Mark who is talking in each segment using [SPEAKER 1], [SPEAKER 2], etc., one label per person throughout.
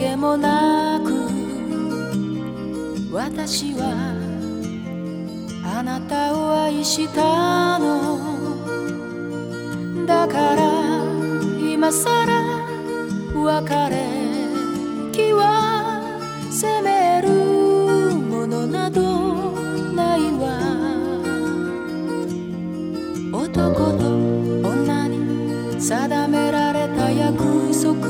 [SPEAKER 1] けもなく私はあなたを愛したのだから今さら別れ気は責めるものなどないわ男と女に定められた約束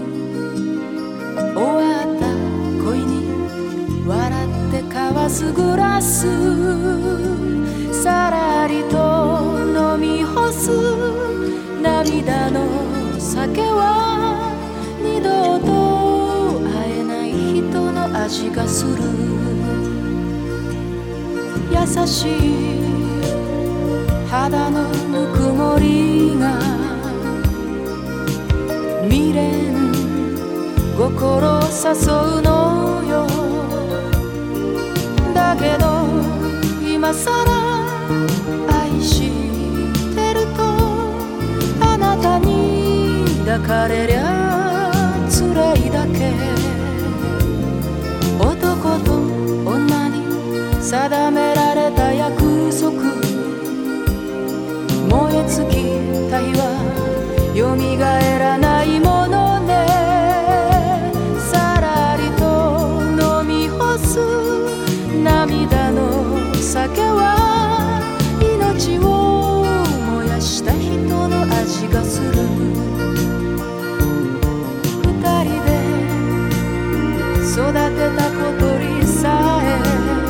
[SPEAKER 1] 終わった恋に笑って交わすグラスさらりと飲み干す涙の酒は二度と会えない人の味がする優しい肌のぬくもりが未練心を誘うのよだけど今さら愛してるとあなたに抱かれりゃ辛いだけ男と女に定められた約束燃え尽きた日はよみがえらないものねさらりと飲み干す涙の酒は命を燃やした人の味がする二人で育てた小鳥さえ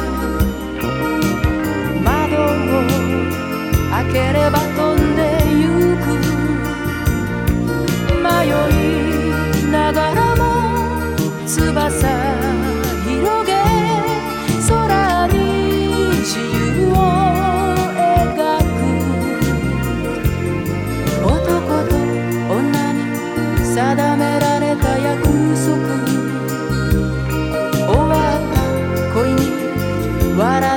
[SPEAKER 1] 窓を開ければ飛んでゆく迷いながらも翼広げ空に自由を描く男と女に定められた約束終わった恋に笑